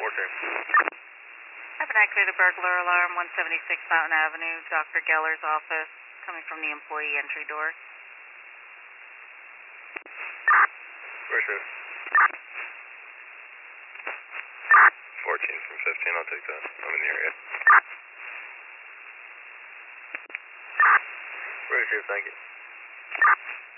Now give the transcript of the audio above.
I've been activated burglar alarm 176 Mountain Avenue, Dr. Geller's office, coming from the employee entry door. Where's it? 14 from 15, I'll take that. I'm in the area. Where's it? Thank you.